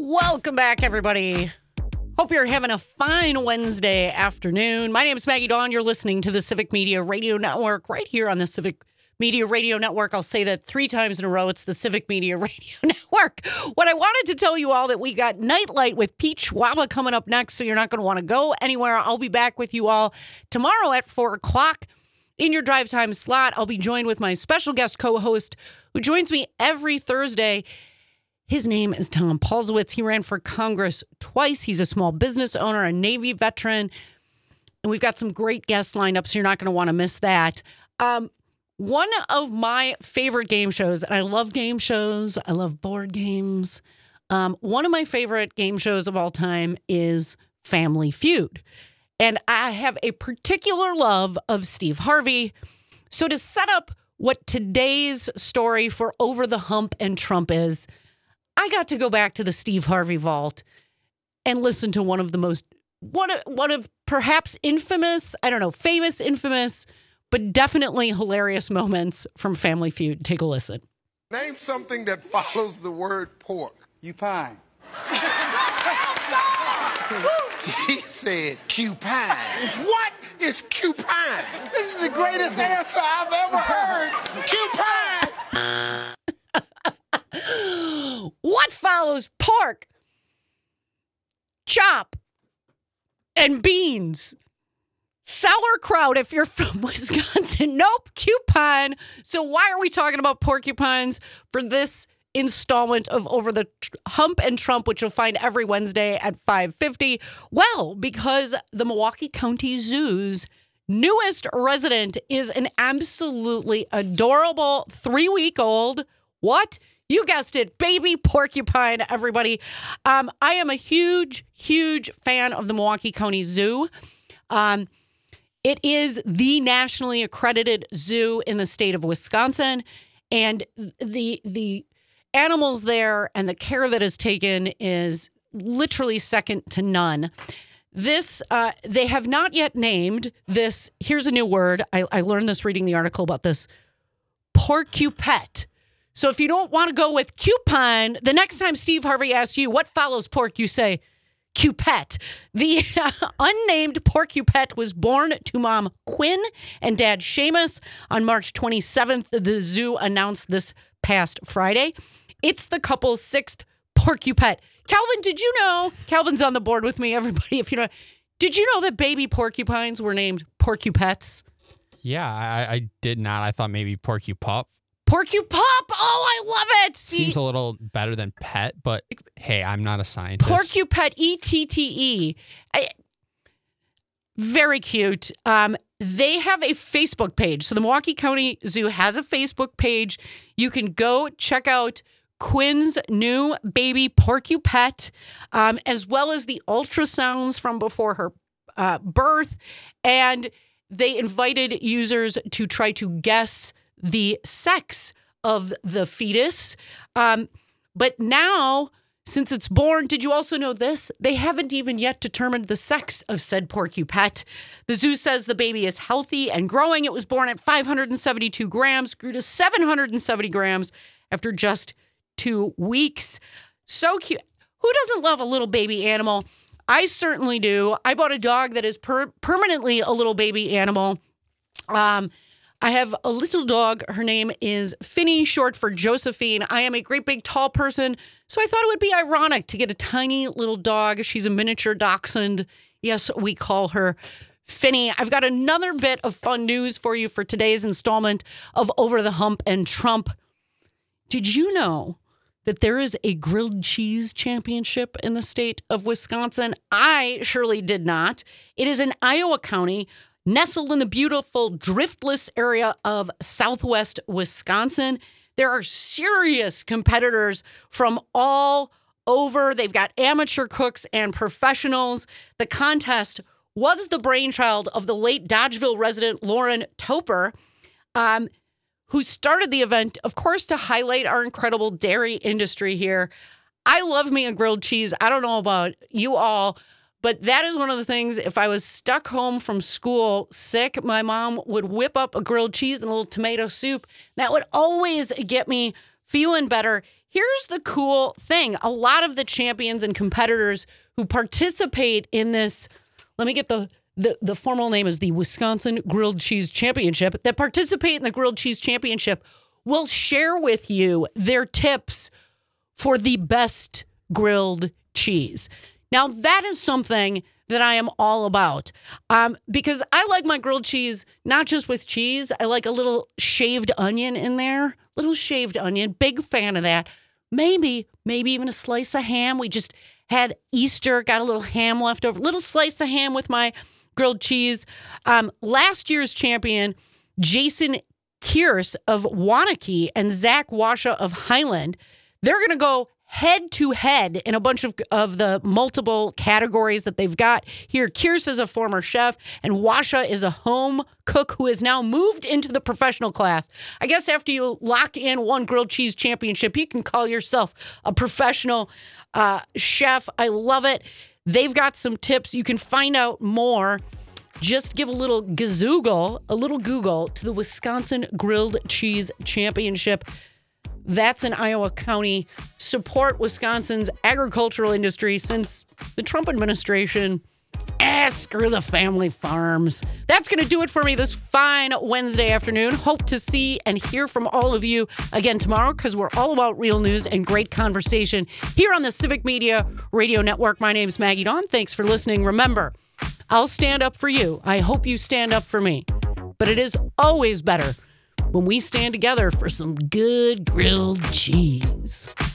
Welcome back, everybody. Hope you're having a fine Wednesday afternoon. My name is Maggie Dawn. You're listening to the Civic Media Radio Network right here on the Civic Media Radio Network. I'll say that 3 times in a row. It's the Civic Media Radio Network. What I wanted to tell you all that we got Nightlight with Pete Schwaba coming up next, so you're not going to want to go anywhere. I'll be back with you all tomorrow at 4 o'clock in your drive time slot. I'll be joined with my special guest co-host who joins me every Thursday. His name is Tom Paulsowitz. He ran for Congress twice. He's a small business owner, a Navy veteran. And we've got some great guests lined up, so you're not going to want to miss that. One of my favorite game shows, and I love game shows. I love board games. One of my favorite game shows of all time is Family Feud. And I have a particular love of Steve Harvey. So to set up what today's story for Over the Hump and Trump is, I got to go back to the Steve Harvey vault and listen to one of perhaps infamous, famous, infamous, but definitely hilarious moments from Family Feud. Take a listen. Name something that follows the word pork. Cupine. He said cupine. What is cupine? This is the greatest answer I've ever heard. Cupine. What follows pork, chop, and beans? Sauerkraut if you're from Wisconsin. Nope, cupine. So why are we talking about porcupines for this installment of Over the Hump and Trump, which you'll find every Wednesday at 5:50? Well, because the Milwaukee County Zoo's newest resident is an absolutely adorable 3-week-old, what? You guessed it, baby porcupine, everybody. I am a huge, huge fan of the Milwaukee County Zoo. It is the nationally accredited zoo in the state of Wisconsin, and the animals there and the care that is taken is literally second to none. This, they have not yet named this. Here's a new word. I learned this reading the article about this. Porcupet. So if you don't want to go with cupine, the next time Steve Harvey asks you what follows pork, you say cupet. The unnamed porcupet was born to mom Quinn and dad Seamus on March 27th. The zoo announced this past Friday. It's the couple's 6th porcupet. Calvin, did you know? Calvin's on the board with me, everybody. If you know, did you know that baby porcupines were named porcupets? Yeah, I did not. I thought maybe porcupup. Porcupup! Oh, I love it! Seems a little better than pet, but hey, I'm not a scientist. Porcupet, E-T-T-E. Very cute. They have a Facebook page. So the Milwaukee County Zoo has a Facebook page. You can go check out Quinn's new baby porcupet, as well as the ultrasounds from before her birth. And they invited users to try to guess the sex of the fetus. But now, since it's born, did you also know this? They haven't even yet determined the sex of said porcupet. The zoo says the baby is healthy and growing. It was born at 572 grams, grew to 770 grams after just 2 weeks. So cute. Who doesn't love a little baby animal? I certainly do. I bought a dog that is permanently a little baby animal. I have a little dog. Her name is Finny, short for Josephine. I am a great big tall person, so I thought it would be ironic to get a tiny little dog. She's a miniature dachshund. Yes, we call her Finny. I've got another bit of fun news for you for today's installment of Over the Hump and Trump. Did you know that there is a grilled cheese championship in the state of Wisconsin? I surely did not. It is in Iowa County, nestled in the beautiful driftless area of southwest Wisconsin. There are serious competitors from all over. They've got amateur cooks and professionals. The contest was the brainchild of the late Dodgeville resident Lauren Toper, who started the event, of course, to highlight our incredible dairy industry here. I love me a grilled cheese. I don't know about you all, but that is one of the things, if I was stuck home from school sick, my mom would whip up a grilled cheese and a little tomato soup. That would always get me feeling better. here's the cool thing. A lot of the champions and competitors who participate in this, let me get the formal name is the Wisconsin Grilled Cheese Championship, that participate in the Grilled Cheese Championship will share with you their tips for the best grilled cheese. Now, that is something that I am all about because I like my grilled cheese, not just with cheese. I like a little shaved onion in there, little shaved onion. Big fan of that. Maybe even a slice of ham. We just had Easter, got a little ham left over, little slice of ham with my grilled cheese. Last year's champion, Jason Kearse of Waunakee and Zach Washa of Highland, they're going to go head to head in a bunch of the multiple categories that they've got here. Kearse is a former chef and Washa is a home cook who has now moved into the professional class. I guess after you lock in one grilled cheese championship, you can call yourself a professional chef. I love it. They've got some tips. You can find out more. Just give a little Google to the Wisconsin Grilled Cheese Championship. That's in Iowa County. Support Wisconsin's agricultural industry since the Trump administration. Screw the family farms. That's going to do it for me this fine Wednesday afternoon. Hope to see and hear from all of you again tomorrow because we're all about real news and great conversation here on the Civic Media Radio Network. My name is Maggie Dawn. Thanks for listening. Remember, I'll stand up for you. I hope you stand up for me. But it is always better when we stand together for some good grilled cheese.